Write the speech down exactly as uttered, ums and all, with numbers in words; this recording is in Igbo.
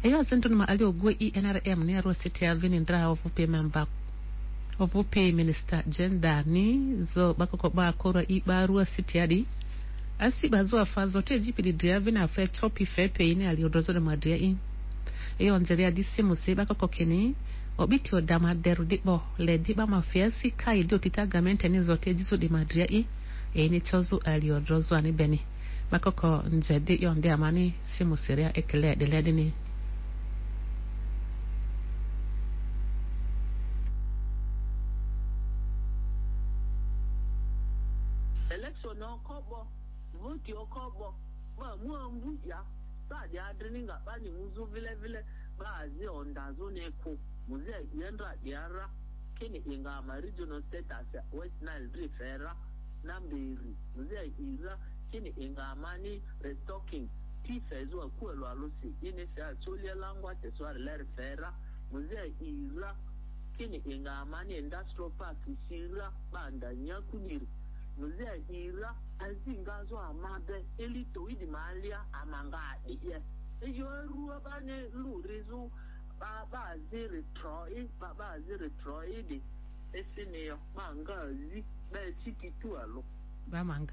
Eyo zinto numa ali ogwe E N R M ne ro city ya vinindra ovupe member ovupe minister gender ni zo bakoko ba koro iba ro city adi asi bazo afazo te jipidi drive na fe topi fe pe ni ali odozo de madria in eyo nzeri adi simu se bakoko keni obiti odama deru dibo le diba mafiasi kai dio kitagamente ni zote jizo de madria in e ni chozo ali odozo ani beni bakoko nzedi yonde amani simu seria ekele de ledini election okobo vote okobo ba muambu ya sa dia adringa bani muzu vile vile ba zi ondazo neko muzi yendra diara kini inga ma regional status West Nile River nambiri muzi ira kini inga mani restocking tifezo akwelo alusi ine sa cholia langwa teswar le river muzi ira kini inga mani industrial park sira banda nyakuniri Muzia ira azingazo amabe elito idi malia amangade ye eyo ruwa bane lurizu ba ba ziri troi ba ba ziri troi di esine yo mangazi ba chiki tualo ba manga